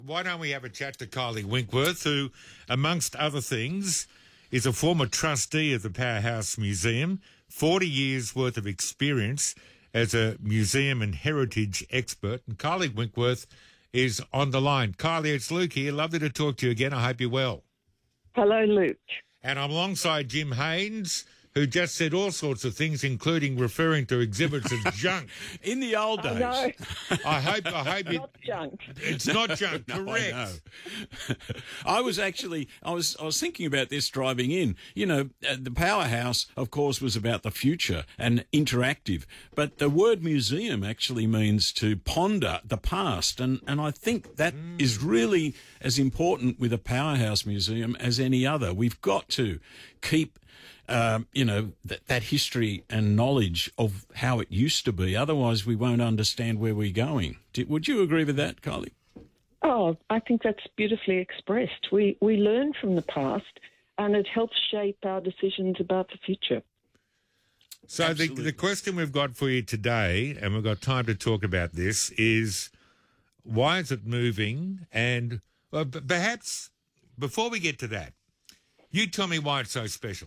Why don't we have a chat to Kylie Winkworth, who, amongst other things, is a former trustee of the Powerhouse Museum, 40 years' worth of experience as a museum and heritage expert. And Kylie Winkworth is on the line. Kylie, it's Luke here. Lovely to talk to you again. I hope you're well. Hello, Luke. And I'm alongside Jim Haynes, who just said all sorts of things, including referring to exhibits as junk. In the old days. No, I hope not junk. it's not junk. No, Correct. I know. I was thinking about this driving in. You know, the Powerhouse, of course, was about the future and interactive, but the word museum actually means to ponder the past, and I think that is really as important with a Powerhouse museum as any other. We've got to keep that history and knowledge of how it used to be. Otherwise, we won't understand where we're going. Would you agree with that, Kylie? Oh, I think that's beautifully expressed. We learn from the past, and it helps shape our decisions about the future. So the question we've got for you today, and we've got time to talk about this, is why is it moving? And perhaps before we get to that, you tell me why it's so special.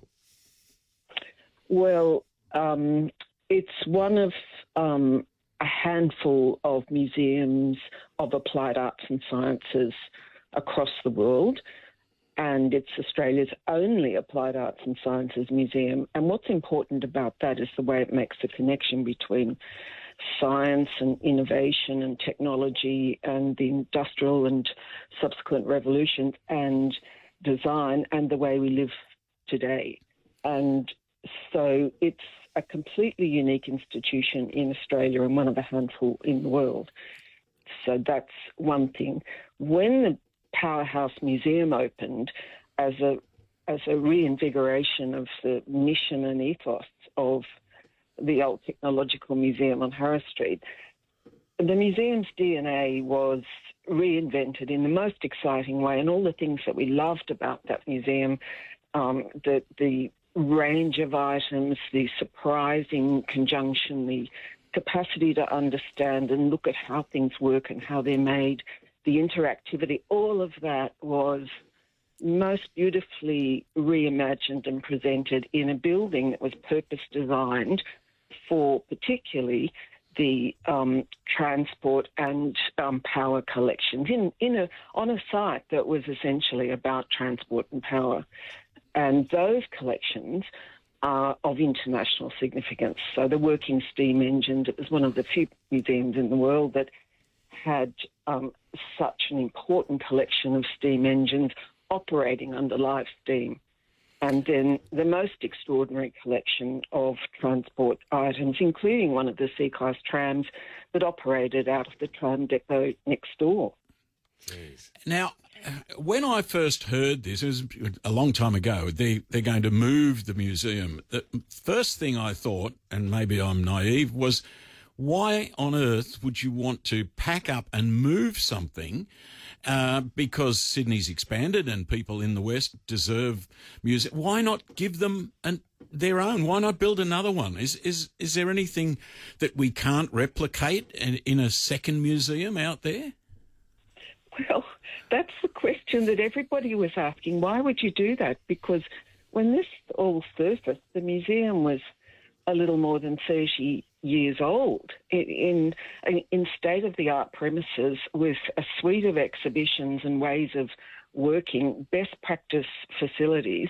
Well, it's one of a handful of museums of applied arts and sciences across the world, and it's Australia's only applied arts and sciences museum. And what's important about that is the way it makes the connection between science and innovation and technology and the industrial and subsequent revolutions and design and the way we live today. And so it's a completely unique institution in Australia and one of a handful in the world. So that's one thing. When the Powerhouse Museum opened as a reinvigoration of the mission and ethos of the old Technological Museum on Harris Street, the museum's DNA was reinvented in the most exciting way, and all the things that we loved about that museum, the range of items, the surprising conjunction, the capacity to understand and look at how things work and how they're made, the interactivity, all of that was most beautifully reimagined and presented in a building that was purpose designed for particularly the transport and power collections on a site that was essentially about transport and power. And those collections are of international significance. So the working steam engines, it was one of the few museums in the world that had such an important collection of steam engines operating under live steam. And then the most extraordinary collection of transport items, including one of the C-Class trams that operated out of the tram depot next door. Jeez. Now, when I first heard this, it was a long time ago, they're going to move the museum. The first thing I thought, and maybe I'm naive, was why on earth would you want to pack up and move something because Sydney's expanded and people in the West deserve music? Why not give them their own? Why not build another one? Is there anything that we can't replicate in a second museum out there? Well, that's the question that everybody was asking. Why would you do that? Because when this all surfaced, the museum was a little more than 30 years old in state-of-the-art premises with a suite of exhibitions and ways of working, best practice facilities,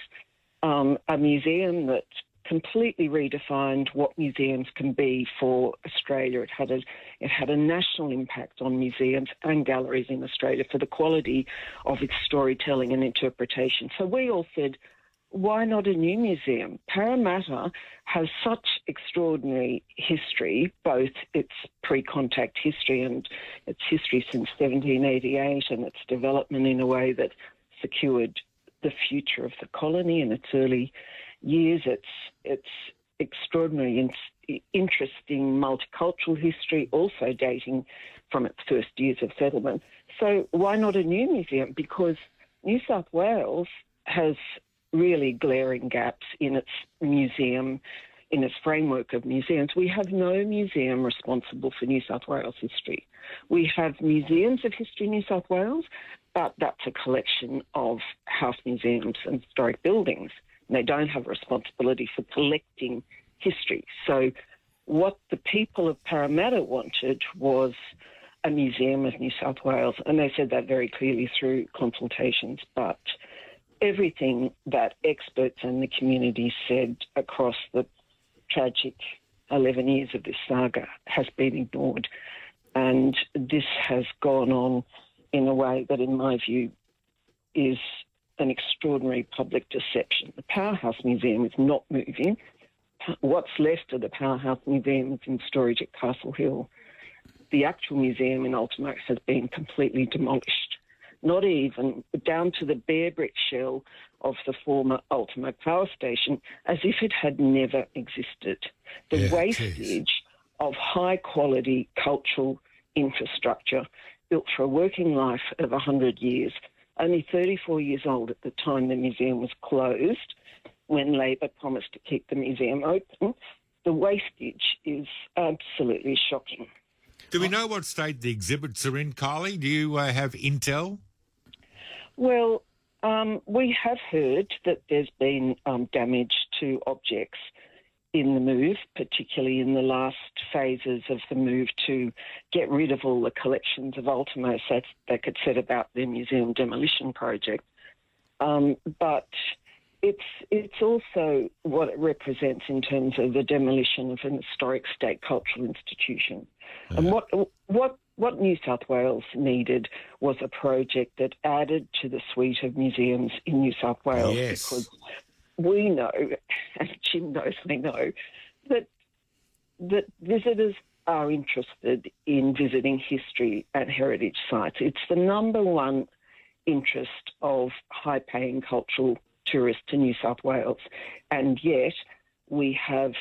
a museum that completely redefined what museums can be for Australia. It had a national impact on museums and galleries in Australia for the quality of its storytelling and interpretation. So we all said, why not a new museum? Parramatta has such extraordinary history, both its pre-contact history and its history since 1788 and its development in a way that secured the future of the colony in its early years, its extraordinary, interesting multicultural history, also dating from its first years of settlement. So why not a new museum? Because New South Wales has really glaring gaps in its museum in its framework of museums, we have no museum responsible for New South Wales history. We have Museums of History New South Wales, but that's a collection of house museums and historic buildings. And they don't have a responsibility for collecting history. So what the people of Parramatta wanted was a museum of New South Wales, and they said that very clearly through consultations. But everything that experts and the community said across the tragic 11 years of this saga has been ignored. And this has gone on in a way that, in my view, is an extraordinary public deception. The Powerhouse Museum is not moving. What's left of the Powerhouse Museum is in storage at Castle Hill. The actual museum in Ultimo has been completely demolished, not even down to the bare brick shell of the former Ultimo Power Station, as if it had never existed. The wastage of high-quality cultural infrastructure built for a working life of 100 years, only 34 years old at the time the museum was closed, when Labor promised to keep the museum open. The wastage is absolutely shocking. Do we know what state the exhibits are in, Kylie? Do you have intel? Well, we have heard that there's been damage to objects in the move, particularly in the last phases of the move to get rid of all the collections of Ultimo so they could set about their museum demolition project. But it's also what it represents in terms of the demolition of an historic state cultural institution. Yeah. And what New South Wales needed was a project that added to the suite of museums in New South Wales. Yes. Because we know, and Jim knows we know, that visitors are interested in visiting history and heritage sites. It's the number one interest of high-paying cultural tourists to New South Wales, and yet we're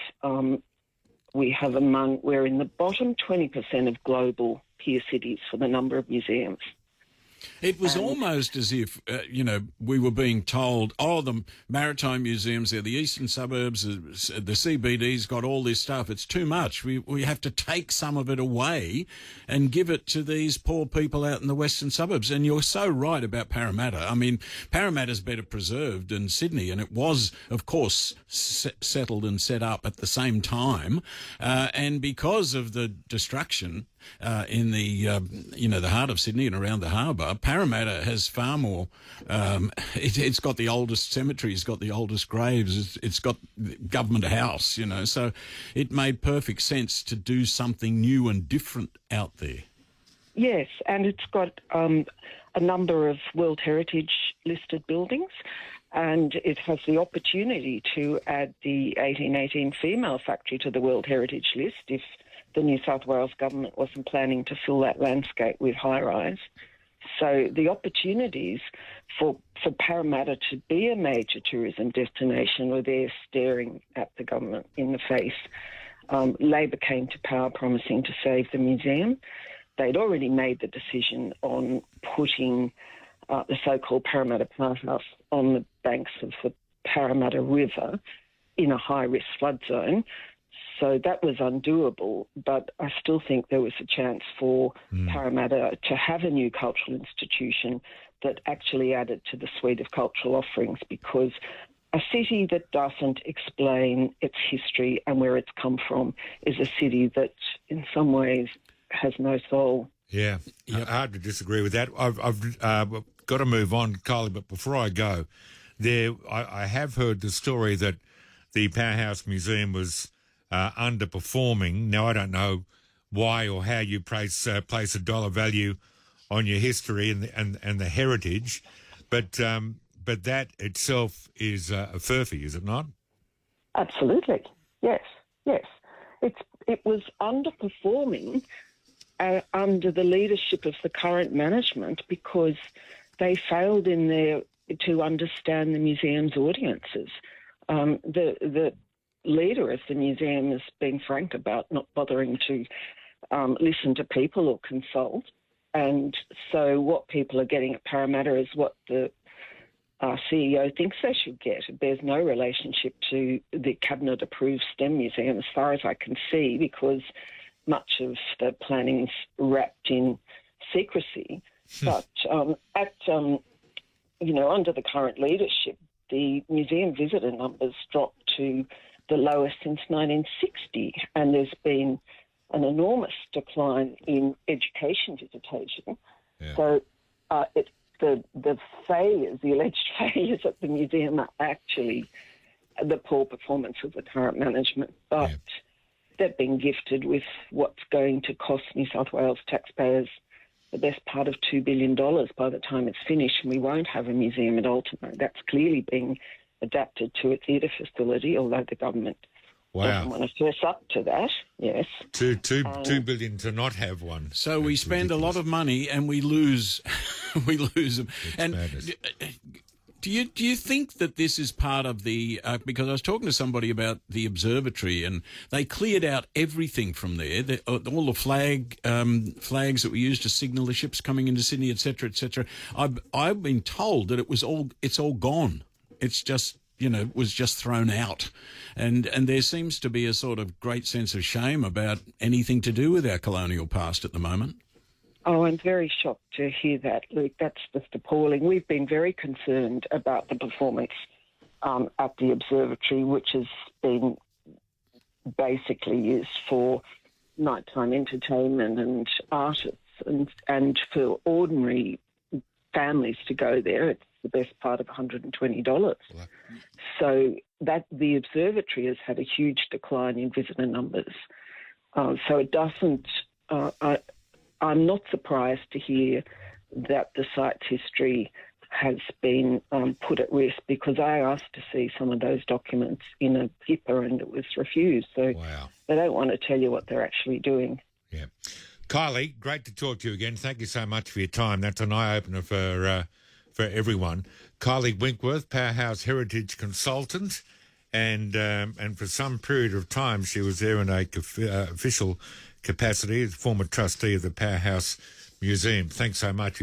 in the bottom 20% of global peer cities for the number of museums. It was almost as if, we were being told, the maritime museums, they're the eastern suburbs, the CBD's got all this stuff. It's too much. We have to take some of it away and give it to these poor people out in the western suburbs. And you're so right about Parramatta. I mean, Parramatta's better preserved than Sydney, and it was, of course, settled and set up at the same time. And because of the destruction in the heart of Sydney and around the harbour, Parramatta has far more. It's got the oldest cemetery, it's got the oldest graves, it's got Government House, so it made perfect sense to do something new and different out there. Yes, and it's got a number of World Heritage listed buildings, and it has the opportunity to add the 1818 female factory to the World Heritage list if the New South Wales government wasn't planning to fill that landscape with high-rise. So the opportunities for Parramatta to be a major tourism destination were there staring at the government in the face. Labor came to power promising to save the museum. They'd already made the decision on putting the so-called Parramatta Powerhouse on the banks of the Parramatta River in a high-risk flood zone. So that was undoable, but I still think there was a chance for Parramatta to have a new cultural institution that actually added to the suite of cultural offerings, because a city that doesn't explain its history and where it's come from is a city that in some ways has no soul. Yeah, hard to disagree with that. I've got to move on, Kylie, but before I go, I have heard the story that the Powerhouse Museum was underperforming. Now, I don't know why or how you place a dollar value on your history and the heritage, but that itself is a furphy, is it not? Absolutely, yes. It was underperforming under the leadership of the current management because they failed to understand the museum's audiences. The leader of the museum has been frank about not bothering to listen to people or consult. And so what people are getting at Parramatta is what the our CEO thinks they should get. It bears no relationship to the cabinet-approved STEM museum, as far as I can see, because much of the planning's wrapped in secrecy. But under the current leadership, the museum visitor numbers dropped to the lowest since 1960, and there's been an enormous decline in education visitation. Yeah. So the failures, the alleged failures at the museum are actually the poor performance of the current management. But they've been gifted with what's going to cost New South Wales taxpayers the best part of $2 billion by the time it's finished, and we won't have a museum at Ultimo. That's clearly being adapted to a theatre facility, although the government doesn't want to fess up to that. Yes, $2 billion to not have one. So we spend ridiculous. A lot of money and we lose, we lose them. It's and madness. Do you think that this is part of the? Because I was talking to somebody about the observatory, and they cleared out everything from there. All the flags that were used to signal the ships coming into Sydney, etc., etc. I've been told that it's all gone. It's just was just thrown out, and there seems to be a sort of great sense of shame about anything to do with our colonial past at the moment. Oh, I'm very shocked to hear that, Luke. That's just appalling. We've been very concerned about the performance at the observatory, which has been basically used for nighttime entertainment and artists, and for ordinary families to go there, it's the best part of $120. So that the observatory has had a huge decline in visitor numbers. So it doesn't... I'm not surprised to hear that the site's history has been put at risk, because I asked to see some of those documents in a HIPAA and it was refused. So they don't want to tell you what they're actually doing. Yeah. Kylie, great to talk to you again. Thank you so much for your time. That's an eye-opener for everyone. Kylie Winkworth, Powerhouse Heritage Consultant, and for some period of time she was there in a official capacity as former trustee of the Powerhouse Museum. Thanks so much.